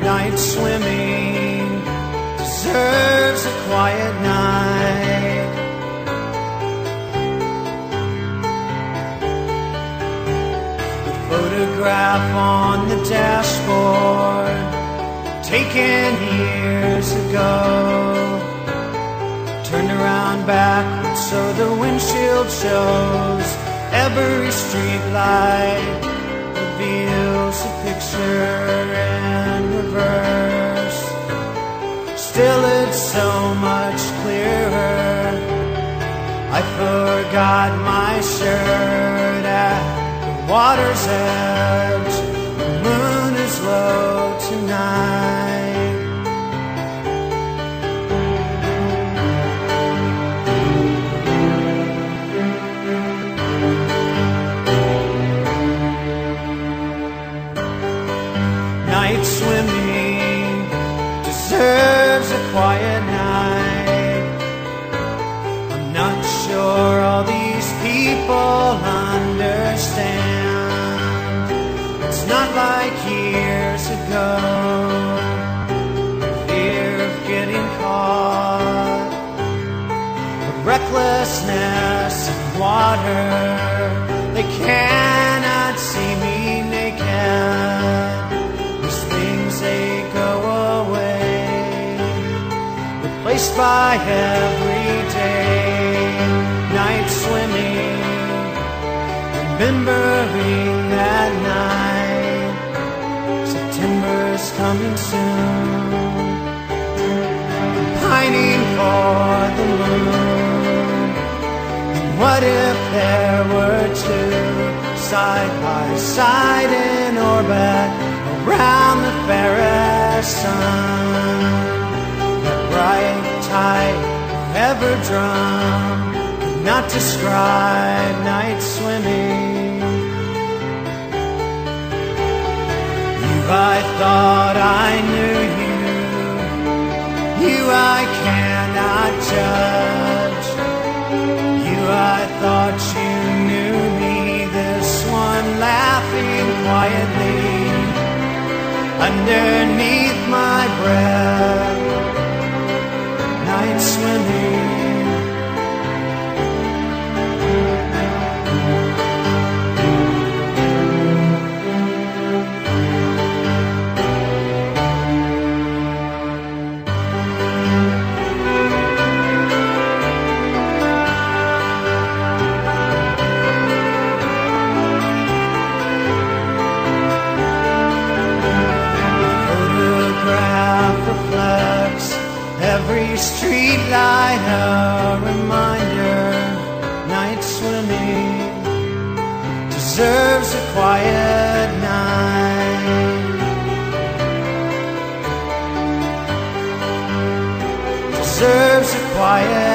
night swimming deserves a quiet night. The photograph on the dashboard, taken years ago, turned around backwards so the windshield shows. Every street light reveals a picture in reverse. Still it's so much clearer. I forgot my shirt at the water's edge. The moon is low tonight. Night swimming deserves a quiet night. I'm not sure all these people understand. It's not like years ago, fear of getting caught, the recklessness of water. They cannot see me naked. They go away, replaced by everyday night swimming, remembering that night. September's coming soon. I'm pining for the moon. And what if there were two side by side in orbit around the fairest sun? That bright tide ever drum could not describe night swimming. You, I thought I knew you. You, I cannot judge. You, I thought you knew me. This one laughing quietly underneath my breath, night swimming. Every street light a reminder. Night swimming deserves a quiet night. Deserves a quiet